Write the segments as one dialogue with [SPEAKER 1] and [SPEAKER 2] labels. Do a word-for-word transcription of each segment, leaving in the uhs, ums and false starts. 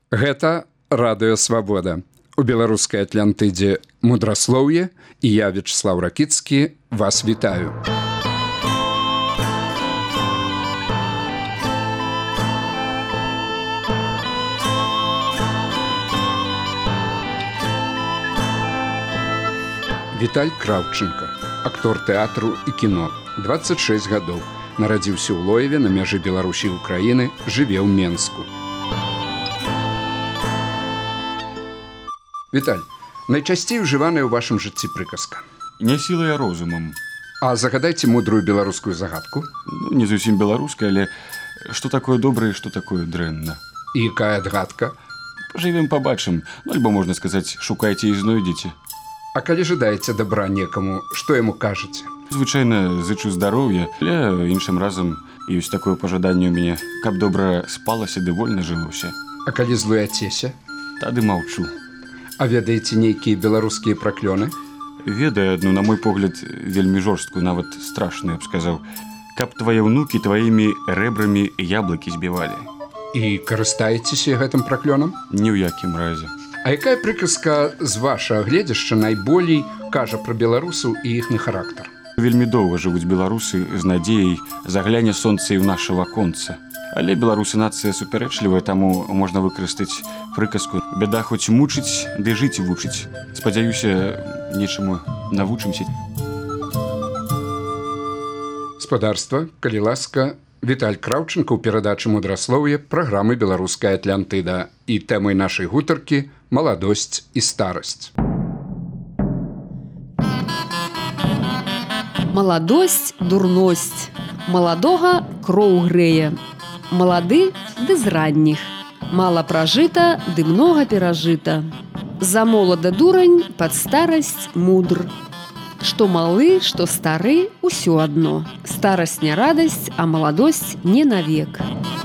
[SPEAKER 1] Гэта радыё Свабода. У беларускай Атлантыдзе мудраслоўе, і я, Вячеслав Ракіцкі, вас вітаю. Віталь Краўченка, актор тэатру і кіно, дваццаць шэсць гадоў, нарадзіўся ў Лоеве на мяжы Беларусі і Украіны, жыве ў Менску. Віталь, найчасцей ужываная ў вашым жыцці прыказка?
[SPEAKER 2] Не сілай, а розумам.
[SPEAKER 1] А загадайце мудрую беларускую загадку.
[SPEAKER 2] Ну, не зусім беларуская, але што такое добрае, што такое дрэнна.
[SPEAKER 1] І якая адгадка?
[SPEAKER 2] Пажывем, пабачым. Ну, альбо, можна сказаць, шукайце і знойдзеце.
[SPEAKER 1] А калі жадаеце дабра некаму, што яму кажаце?
[SPEAKER 2] Звычайна зычу здароўя, але іншым разам ёсць такое пажаданне ў мяне, каб добра спалася ды вольна жылося.
[SPEAKER 1] А калі злуяцеся?
[SPEAKER 2] Тады маўчу.
[SPEAKER 1] А ведаеце нейкія беларускія праклёны?
[SPEAKER 2] Ведаю адну, на мой погляд, вельмі жорсткую, нават страшную, я б сказаў. Каб твае ўнукі тваімі рэбрамі яблыкі збівалі.
[SPEAKER 1] І карыстаецеся гэтым праклёнам?
[SPEAKER 2] Ні ў якім разе.
[SPEAKER 1] А якая прыказка з вашага гледзяшча найболей кажа пра беларусаў і іхны характар?
[SPEAKER 2] Вельмі доўга жывуць беларусы з надзеяй загляне сонца і ў наша ваконца. Але беларусы нацыя супярэчлівая, таму можна выкарыстаць прыказку «Бяда хоць мучыць, ды жыць вучыць». Спадзяюся, нечаму навучымся.
[SPEAKER 1] Спадарства, калі ласка, Віталь Краўченка ў перадачы мудраслоўе праграмы «Беларуская Атлантыда» і тэмай нашай гутаркі «Маладосць і старасць».
[SPEAKER 3] Маладосць, дурносць. Маладога кроў грэе. Малады ды з ранніх. Мала пражыта ды многа перажыта. За молада дурань, пад старасць мудр. Што малы, што стары, усё адно. Старасць не радасць, а маладосць не навек.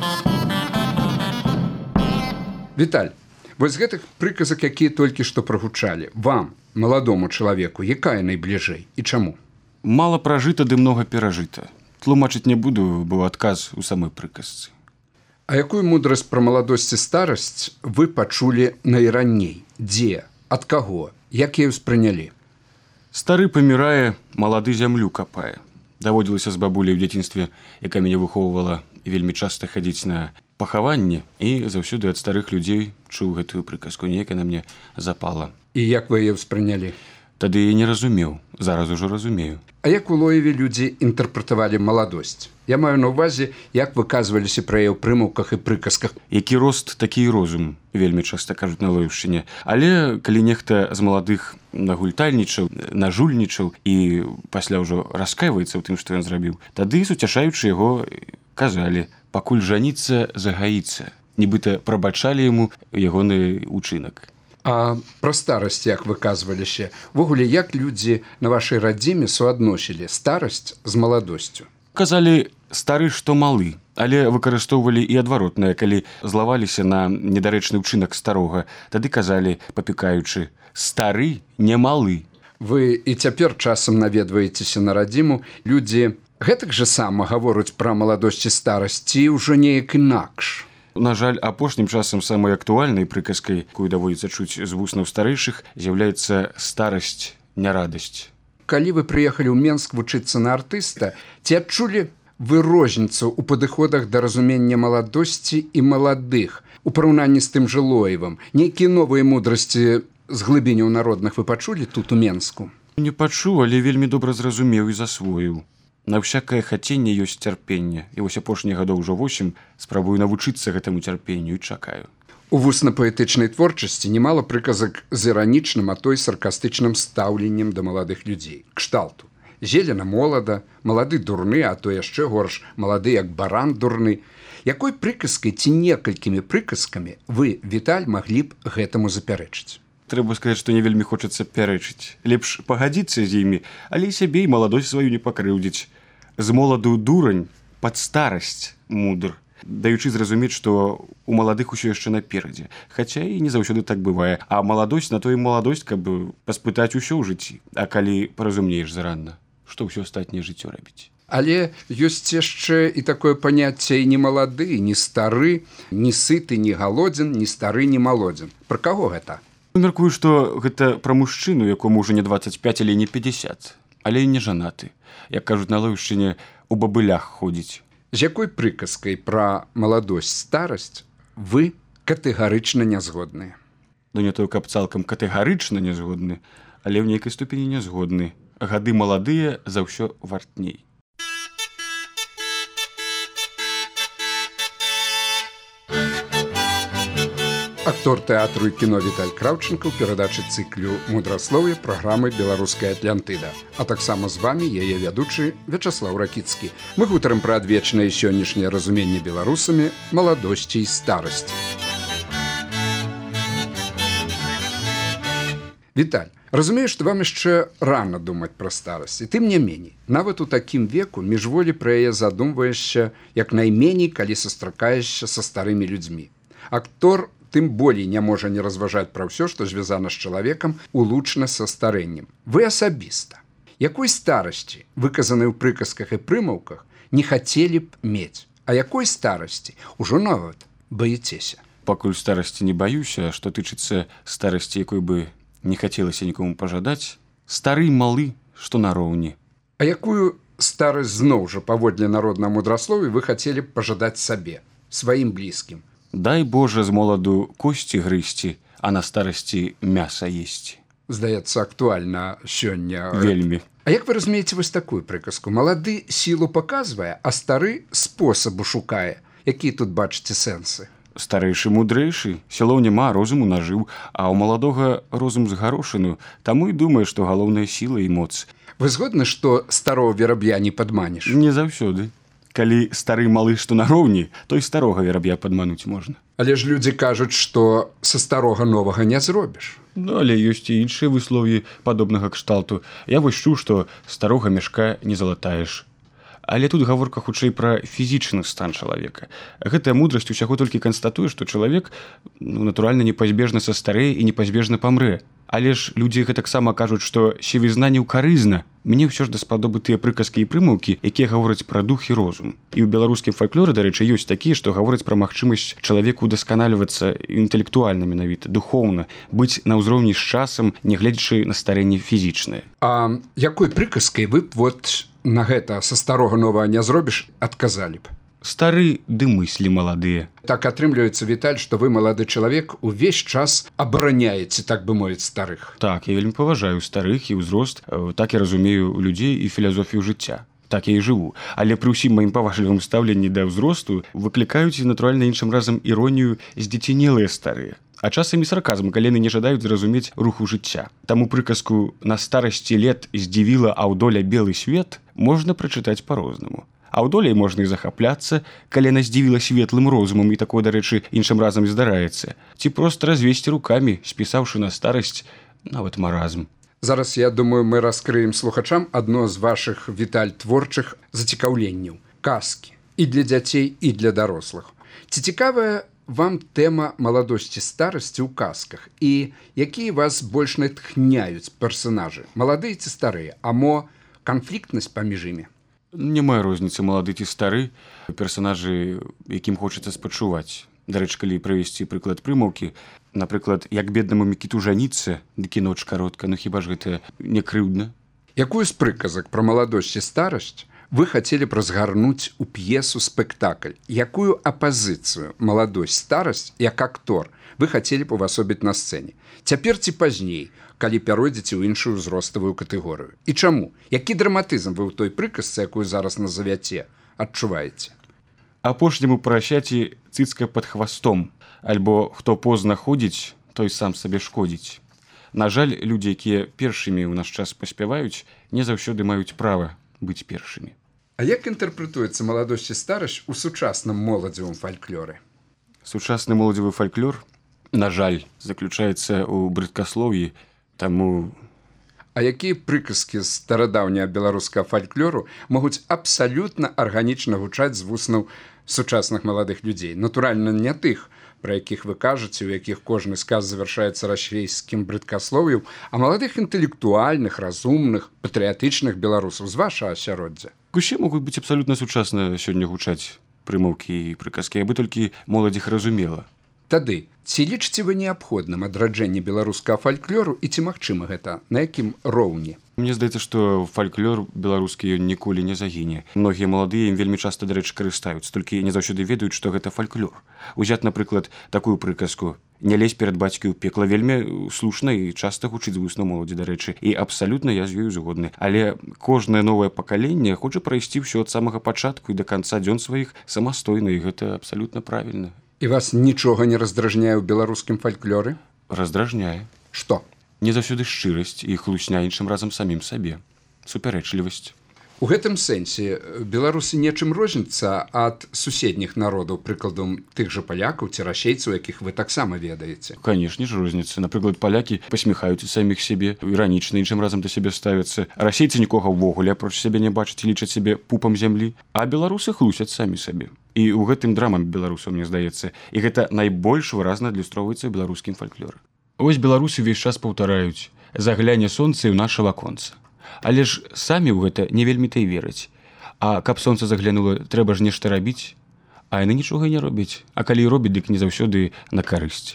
[SPEAKER 1] Віталь, вось з гэтых прыказак, якія толькі што прагучалі, вам, маладому чалавеку, якая найбліжэй і чаму?
[SPEAKER 2] Мала пражыта ды многа перажыта. Тлумачыць не буду, быў адказ у самой прыказцы.
[SPEAKER 1] А якую мудрасць пра маладосць і старасць вы пачулі найраней? Дзе? Ад каго? Як яе ўспрынялі?
[SPEAKER 2] Стары памірае, малады зямлю капае. Даводзілася з бабуляй у дзяцінстве, якая мяне выхоўвала, вельмі часта хадзіць на пахаванне, і заўсёды ад старых людзей чуў гэтую прыказку, неяк яна мне запала.
[SPEAKER 1] І як вы яе ўспрынялі?
[SPEAKER 2] Тады я не разумеў, зараз ужо разумею.
[SPEAKER 1] А як у Лоеве людзі інтэрпрэтавалі маладосць? Я маю на ўвазе, як выказваліся пра яе ў прымаўках і прыказках.
[SPEAKER 2] Які рост, такі і розум, вельмі часта кажуць на Лоеўшчыне. Але калі нехта з маладых нагультальнічаў, нажульнічаў і пасля ўжо раскайваецца ў тым, што ён зрабіў, тады, суцяшаючы яго, казалі, пакуль жаніцца, загаіцца. Нібыта прабачалі яму ягоны ўчынак.
[SPEAKER 1] А пра старасць як выказваліся? Ввогуле, як людзі на вашай радзіме суадносілі старасць з маладосцю?
[SPEAKER 2] Казалі, стары, што малы, але выкарыстоўвалі і адваротнае, калі злаваліся на недарэчны ўчынак старога. Тады казалі, папікаючы, стары не малы.
[SPEAKER 1] Вы і цяпер часам наведваецеся на радзіму. Людзі гэтак жа сама гавораць пра маладосць і старасць, ці ўжо неяк інакш?
[SPEAKER 2] На жаль, апошнім часам самай актуальнай прыказкай, якую даводзіцца чуць з вуснаў старэйшых, з'яўляецца старасць, не радасць.
[SPEAKER 1] Калі вы прыехалі ў Менск вучыцца на артыста, ці адчулі вы розніцу ў падыходах да разумення маладосці і маладых у параўнанні з тым жа Лоевам? Нейкія новыя мудрасці з глыбіняў народных вы пачулі тут у Менску?
[SPEAKER 2] Не пачуў, але вельмі добра зразумеў і засвоіў. На ўсякае хаценне ёсць цярпенне, і вось апошніх гадоў ужо восем спрабую навучыцца гэтаму цярпенню і чакаю.
[SPEAKER 1] У вусна-паэтычнай творчасці немало прыказак з іранічным, а то і саркастычным стаўленнем да маладых людзей. Кшталту. Зелена молада, малады дурны, а то яшчэ горш, малады як баран дурны. Якой прыказкай ці некалькімі прыказкамі вы, Віталь, маглі б гэтаму запярэчыць?
[SPEAKER 2] Трэба сказаць, што не вельмі хочацца пярэчыць. Лепш пагадзіцца з імі, але і сябе і маладосць сваю не пакрыўдзіць. З моладу дурань, пад старасць мудр, даючы зразумець, што у маладых усё яшчэ наперадзе. Хаця і не заўсёды так бывае. А маладосць на то і маладосць, каб паспытаць усё ў жыцці. А калі паразумнееш заранна, што ўсё астатняе жыццё рабіць?
[SPEAKER 1] Але ёсць яшчэ і такое паняцце не малады, не стары, не сыты, не галодзін, не стары, не малодзін. Пра каго гэта?
[SPEAKER 2] Мяркую, што гэта пра мужчыну, якому ўжо не дваццаць пяць, але не пятьдесят, але і не жанаты. Як кажуць на Лоўшчыне, у бабылях ходзіць.
[SPEAKER 1] З якой прыказкай пра маладосць, старасць вы катэгарычна не згодныя?
[SPEAKER 2] Ну не то, каб цалкам катэгарычна не згодны, але ў нейкай ступені не згодны. Гады маладыя за ўсё вартней.
[SPEAKER 1] Актор тэатру і кіно Віталь Краўченка ў перадачы цыклю «Мудраслов'е» праграмы «Беларуская Атлантыда». А таксама з вамі яе вядучы Вячаслаў Ракіцкі. Мы гутарым пра адвечнае сённяшняе разуменне беларусамі маладосці і старасці. Віталь, разумею, што вам яшчэ рана думаць пра старасць, і тым не меней. Нават у такім веку міжволі пра яе задумваешся як найменей, калі сустракаешся са старымі людзьмі. Актор тым болей не можа не разважаць пра ўсё, што звязана з чалавекам улучна са старэннем. Вы асабіста, якой старасці, выказанай у прыказках і прымаўках, не хацелі б мець, а якой старасці ўжо нават баіцеся?
[SPEAKER 2] Пакуль старасці не баюся, што тычыцца старасці, якой бы не хацелася нікому пажадаць, стары малы, што нароўні.
[SPEAKER 1] А якую старасць зноў жа паводле народнага мудраслов'я вы хацелі б пажадаць сабе, сваім блізкім?
[SPEAKER 2] Дай Божа з моладу косці грызці, а на старасці мяса есці.
[SPEAKER 1] Здаецца, актуальна сёння.
[SPEAKER 2] Вельмі.
[SPEAKER 1] А як вы разумееце вось такую прыказку? Малады сілу паказвае, а стары спосабу шукае. Якія тут бачыце сэнсы?
[SPEAKER 2] Старэйшы мудрэйшы, сілоў няма, розуму нажыў, а ў маладога розум згарошаную, таму і думае, што галоўная сіла і моц.
[SPEAKER 1] Вы згодны, што старого вераб'я не падманеш?
[SPEAKER 2] Не заўсёды. Калі стары малы, што нароўні, то і старога вераб'я падмануць можна.
[SPEAKER 1] Але ж людзі кажуць, што са старога новага не зробіш.
[SPEAKER 2] Ну, але ёсць і іншыя выслові падобнага кшталту. Я вось чуў, што старога мяшка не залатаеш. Але тут гаворка хутчэй пра фізічны стан чалавека. Гэтая мудрасць усяго толькі канстатуе, што чалавек, ну, натуральна, непазбежна састарэе і непазбежна памрэ. Але ж людзі гэтаксама кажуць, што сівізна неўкарызна. Мне ўсё ж даспадобы тыя прыказкі і прымаўкі, якія гавораць пра дух і розум. І ў беларускім фальклоры, дарэчы, ёсць такія, што гавораць пра магчымасць чалавеку удасканальвацца інтэлектуальна менавіта, духоўна, быць на ўзроўні з часам, нягледзячы на старэнне фізічнае.
[SPEAKER 1] А якой прыказкай вы б вот на гэта са старога новага не зробіш адказалі б?
[SPEAKER 2] Стары ды мыслі маладыя.
[SPEAKER 1] Так атрымліваецца, Віталь, што вы малады чалавек увесь час абараняеце, так бы мовіць, старых.
[SPEAKER 2] Так, я вельмі паважаю старых і ўзрост, так я разумею людзей і філазофію жыцця. Так я і жыву. Але пры ўсім маім паважлівым стаўленні да ўзросту выклікаюць, натуральна, іншым разам іронію здзецянелыя старыя. А часам і сарказм, калі яны не жадаюць зразумець руху жыцця. Таму прыказку «на старасці лет здзівіла аўдоля белы свет» можна прачытаць па-рознаму. Аўдоляй можна і захапляцца, калі яна здзівіла светлым розумам, і такое, дарэчы, іншым разам здараецца. Ці проста развесці рукамі, спісаўшы на старасць нават маразм.
[SPEAKER 1] Зараз, я думаю, мы раскрыем слухачам адно з вашых, Віталь, творчых зацікаўленняў. Казкі. І для дзяцей, і для дарослых. Ці цікавая вам тэма маладосці старасці ў казках? І якія вас больш натхняюць персанажы? Маладыя ці старыя? А мо канфліктнасць паміж імі?
[SPEAKER 2] Няма розніцы, малады ці стары, персанажы, якім хочацца спачуваць. Дарэчы, калі прывесці прыклад прымаўкі, напрыклад, як беднаму Мікіту жаніцца, дык і ноч каротка, ну хіба ж гэта не крыўдна?
[SPEAKER 1] Якую з прыказак пра маладосць і старасць вы хацелі б разгарнуць у п'есу спектакль? Якую апазіцыю маладосць, старасць, як актор, вы хацелі б увасобіць на сцэне? Цяпер ці пазней, калі пяройдзеце ў іншую ўзроставую катэгорыю? І чаму? Які драматызм вы ў той прыказцы, якую зараз назавяце, адчуваеце?
[SPEAKER 2] Апошняму прасяці цыцка пад хвастом, альбо хто позна ходзіць, той сам сабе шкодзіць. На жаль, людзі, якія першымі ў наш час паспяваюць, не заўсёды маюць права быць першымі.
[SPEAKER 1] А як інтэрпрэтуецца маладосць і старасць у сучасным моладзевым фальклоры?
[SPEAKER 2] Сучасны моладзевы фальклор, на жаль, заключаецца ў брыдкаслоўі, таму...
[SPEAKER 1] А якія прыказкі з старадаўняга беларускага фальклору могуць абсалютна арганічна гучаць з вуснаў сучасных маладых людзей? Натуральна, не тых, про якіх вы кажаце, у якіх кожны сказ завяршаецца расійскім брыдкаслов'ем, а маладых інтэлектуальных, разумных, патрыятычных беларусаў з вашага асяроддзя.
[SPEAKER 2] Усе могуць быць абсалютна сучасна сёння гучаць прымаўкі і прыказкі, абы толькі моладзь іх разумела.
[SPEAKER 1] Тады, ці лічыце вы неабходным адраджэнне беларускага фальклору і ці магчыма гэта, на якім роўні?
[SPEAKER 2] Мне здаецца, што фальклор беларускі ён ніколі не загіне. Многія маладыя ім вельмі часта, дарэчы, карыстаюцца, толькі не заўсёды ведаюць, што гэта фальклор. Узяць, напрыклад, такую прыказку: «Не лезь перад бацькі ў пекла», вельмі слушна і часта гучыць з вуснаў моладзі, дарэчы, і абсалютна я з ёю згодны. Але кожнае новае пакаленне хоча прайсці ўсё ад самага пачатку і да канца дзён сваіх самастойна, і гэта абсалютна правільна.
[SPEAKER 1] І вас нічога не раздражняе ў беларускім фальклоры?
[SPEAKER 2] Раздражняе.
[SPEAKER 1] Што?
[SPEAKER 2] Не заўсёды шчырасць і хлусня іншым разам самім сабе. Супярэчлівасць.
[SPEAKER 1] У гэтым сэнсе беларусы нечым розняцца ад суседніх народаў, прыкладам тых жа палякаў ці расейцаў, якіх вы таксама ведаеце.
[SPEAKER 2] Канешне ж, розніца. Напрыклад, палякі пасміхаюцца саміх сябе, іранічна іншым разам да сябе ставяцца. Расейцы нікога ўвогуле апроч сябе не бачаць і лічаць сябе пупам зямлі, а беларусы хлусяць самі сабе. І ў гэтым драма беларусаў, мне здаецца. І гэта найбольш выразна адлюстроўваецца ў беларускім фальклоры. Вось беларусы ўвесь час паўтараюць: «Загляне сонца і ў наша ваконца». Але ж самі ў гэта не вельмі-то і вераць. А каб сонца заглянула, трэба ж нешта рабіць. А яны нічога і не робяць. А калі і робяць, дык не заўсёды на карысць.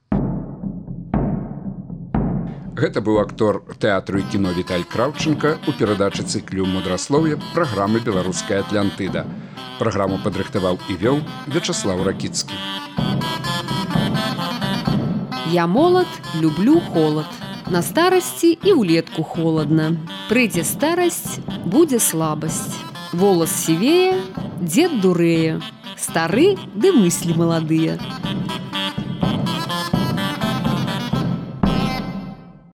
[SPEAKER 1] Гэта быў актор тэатру і кіно Віталь Краўченка у перадачы цыклю «Мудраслоўе» праграмы «Беларуская Атлантыда». Праграму падрыхтаваў і вёў Вячаслаў Ракіцкі.
[SPEAKER 3] Я молод, люблю холод. На старасці і ўлетку холадна. Прыйдзе старасць, будзе слабасць. Волас сівее, дзед дурэе. Стары ды мыслі маладыя.